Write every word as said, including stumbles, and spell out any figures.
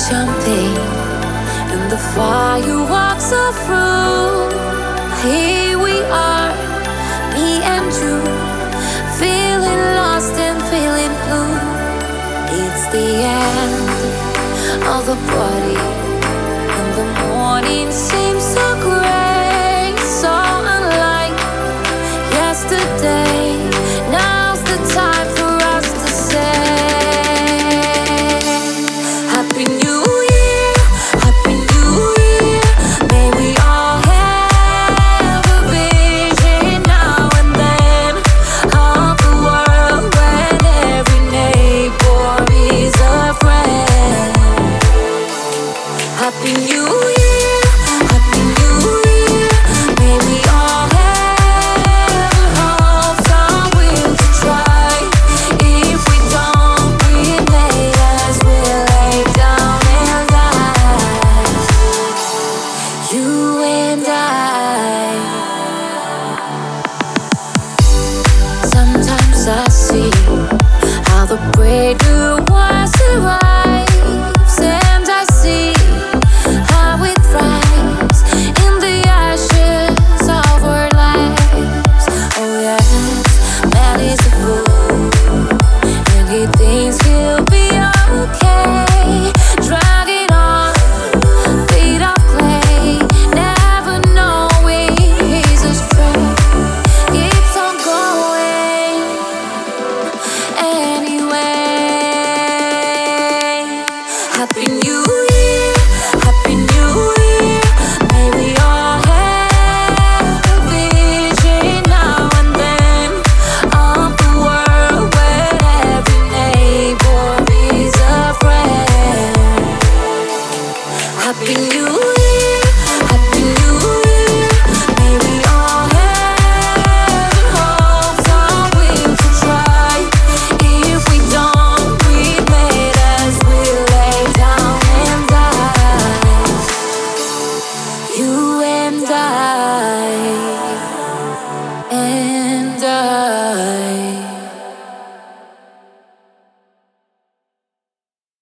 jumping in the fireworks are through. Here we are, me and you, feeling lost and feeling blue. It's the end of the party, and the morning seems so gray.